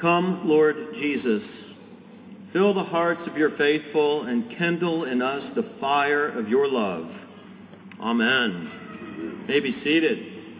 Come, Lord Jesus, fill the hearts of your faithful and kindle in us the fire of your love. Amen. You may be seated.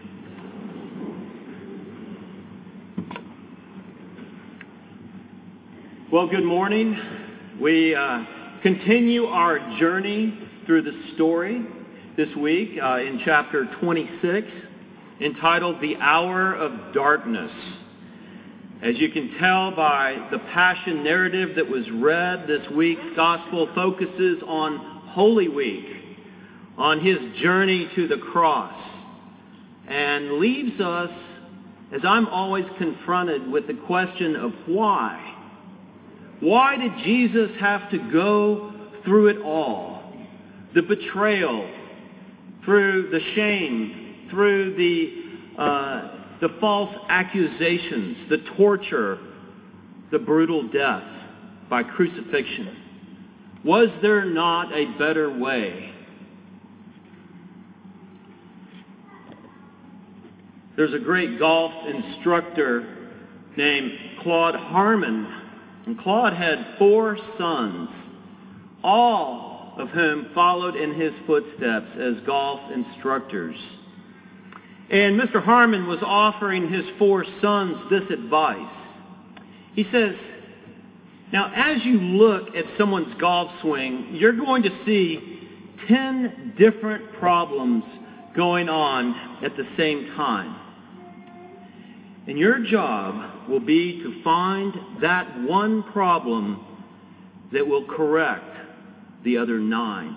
Well, good morning. We continue our journey through the story this week in chapter 26, entitled The Hour of Darkness. As you can tell by the Passion narrative that was read, this week's gospel focuses on Holy Week, on his journey to the cross, and leaves us, as I'm always confronted, with the question of why. Why did Jesus have to go through it all? The betrayal, through the shame, through the false accusations, the torture, the brutal death by crucifixion. Was there not a better way? There's a great golf instructor named Claude Harmon, and Claude had 4 sons, all of whom followed in his footsteps as golf instructors. And Mr. Harmon was offering his 4 sons this advice. He says, now as you look at someone's golf swing, you're going to see 10 different problems going on at the same time. And your job will be to find that one problem that will correct the other 9.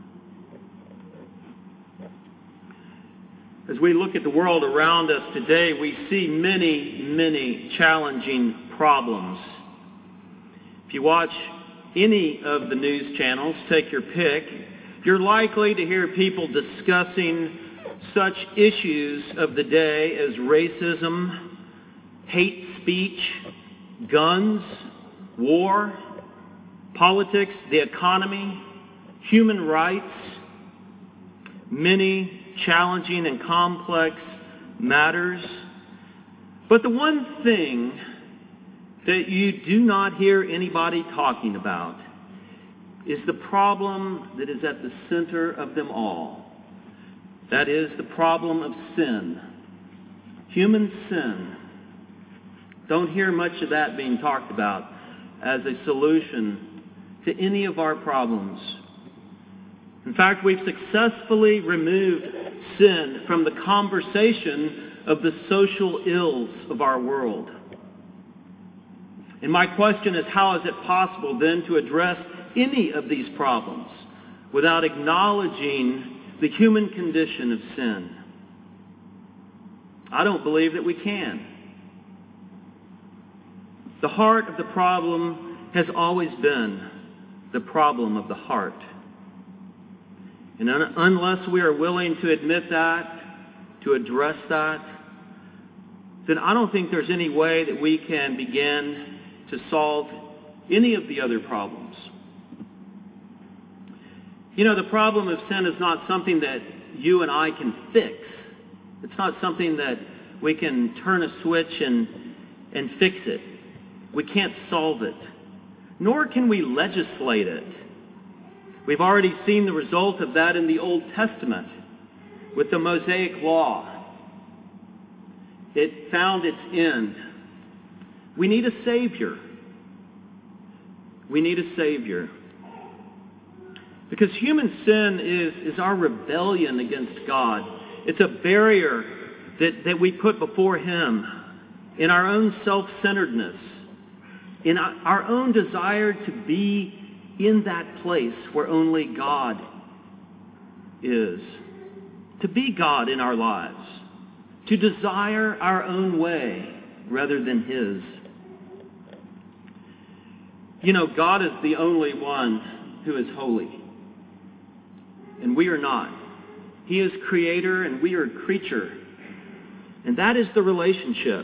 As we look at the world around us today, we see many, many challenging problems. If you watch any of the news channels, take your pick, you're likely to hear people discussing such issues of the day as racism, hate speech, guns, war, politics, the economy, human rights, many challenging and complex matters. But the one thing that you do not hear anybody talking about is the problem that is at the center of them all. That is the problem of sin. Human sin. Don't hear much of that being talked about as a solution to any of our problems. In fact, we've successfully removed sin from the conversation of the social ills of our world. And my question is, how is it possible then to address any of these problems without acknowledging the human condition of sin? I don't believe that we can. The heart of the problem has always been the problem of the heart. And unless we are willing to admit that, to address that, then I don't think there's any way that we can begin to solve any of the other problems. You know, the problem of sin is not something that you and I can fix. It's not something that we can turn a switch and fix it. We can't solve it. Nor can we legislate it. We've already seen the result of that in the Old Testament with the Mosaic Law. It found its end. We need a Savior. We need a Savior. Because human sin is our rebellion against God. It's a barrier that we put before Him in our own self-centeredness, in our own desire to be in that place where only God is. To be God in our lives. To desire our own way rather than His. You know, God is the only one who is holy. And we are not. He is creator and we are creature. And that is the relationship.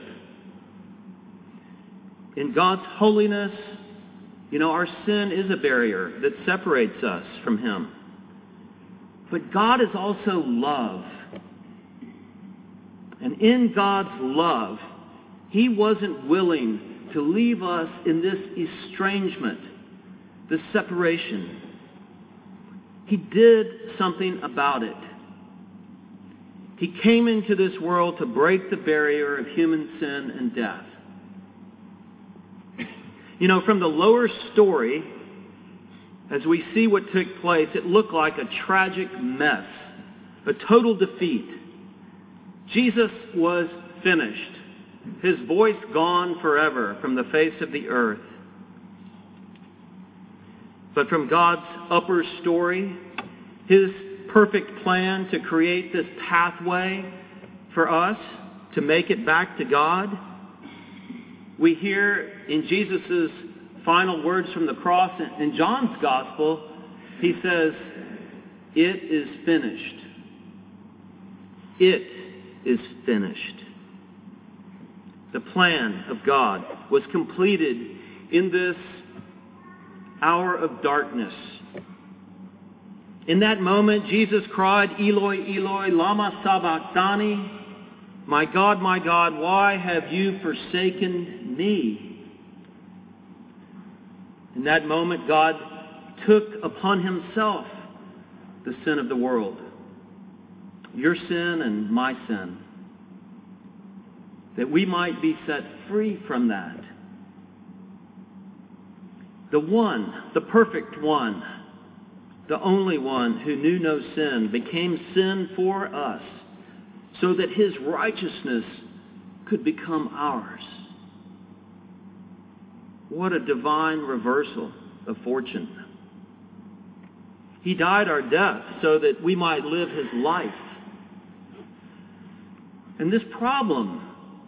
In God's holiness, you know, our sin is a barrier that separates us from Him. But God is also love. And in God's love, He wasn't willing to leave us in this estrangement, this separation. He did something about it. He came into this world to break the barrier of human sin and death. You know, from the lower story, as we see what took place, it looked like a tragic mess, a total defeat. Jesus was finished. His voice gone forever from the face of the earth. But from God's upper story, His perfect plan to create this pathway for us to make it back to God, we hear in Jesus' final words from the cross in John's Gospel, he says, "It is finished." It is finished. The plan of God was completed in this hour of darkness. In that moment, Jesus cried, "Eloi, Eloi, lama sabachthani?" My God, why have you forsaken me? In that moment, God took upon Himself the sin of the world, your sin and my sin, that we might be set free from that. The one, the perfect one, the only one who knew no sin, became sin for us so that His righteousness could become ours. What a divine reversal of fortune. He died our death so that we might live His life. And this problem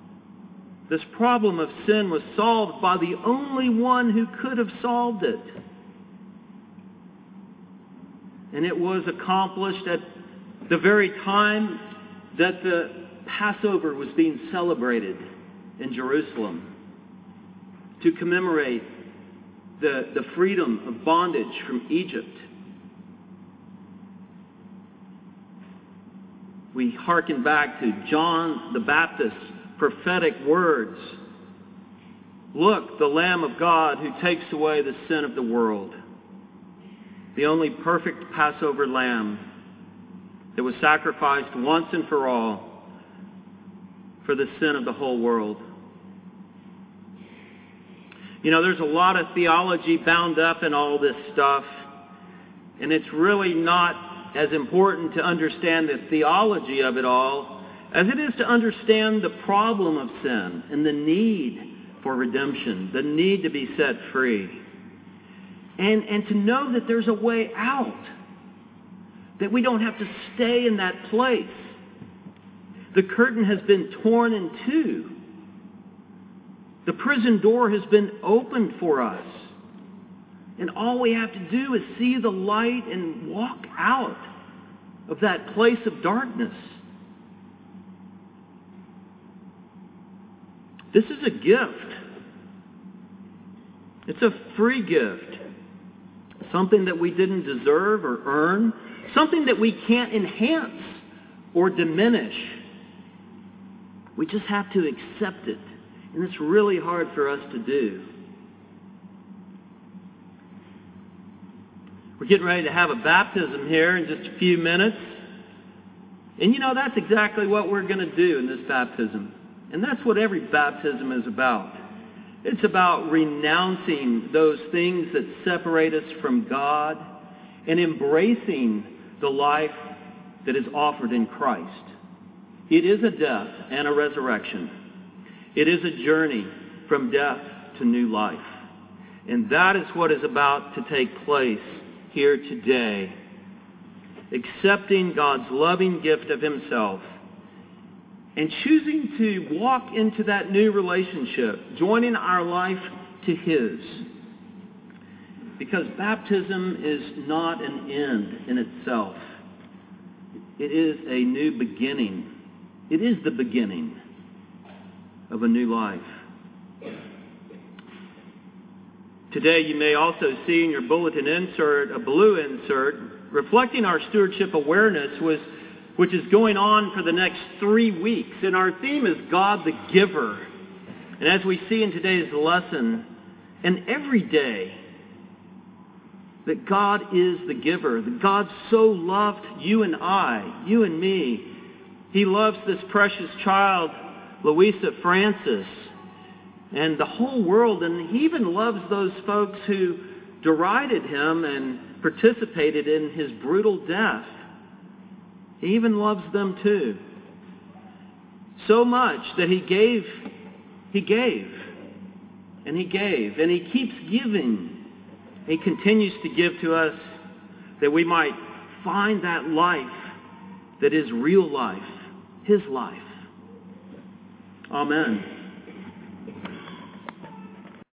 of sin was solved by the only one who could have solved it. And it was accomplished at the very time that the Passover was being celebrated in Jerusalem to commemorate the freedom of bondage from Egypt. We hearken back to John the Baptist's prophetic words. Look, the Lamb of God who takes away the sin of the world. The only perfect Passover lamb that was sacrificed once and for all for the sin of the whole world. You know, there's a lot of theology bound up in all this stuff, and it's really not as important to understand the theology of it all as it is to understand the problem of sin and the need for redemption, the need to be set free. And to know that there's a way out, that we don't have to stay in that place. The curtain has been torn in two. The prison door has been opened for us. And all we have to do is see the light and walk out of that place of darkness. This is a gift. It's a free gift. Something that we didn't deserve or earn. Something that we can't enhance or diminish. We just have to accept it. And it's really hard for us to do. We're getting ready to have a baptism here in just a few minutes. And you know, that's exactly what we're going to do in this baptism. And that's what every baptism is about. It's about renouncing those things that separate us from God and embracing the life that is offered in Christ. It is a death and a resurrection. It is a journey from death to new life. And that is what is about to take place here today. Accepting God's loving gift of Himself and choosing to walk into that new relationship, joining our life to His. Because baptism is not an end in itself. It is a new beginning. It is the beginning of a new life. Today you may also see in your bulletin insert, a blue insert, reflecting our stewardship awareness, which is going on for the next 3 weeks. And our theme is God the Giver. And as we see in today's lesson, and every day, that God is the giver, that God so loved you and I, you and me. He loves this precious child, Louisa Francis, and the whole world, and He even loves those folks who derided Him and participated in His brutal death. He even loves them too. So much that He gave, and He keeps giving. He continues to give to us that we might find that life that is real life, His life. Amen.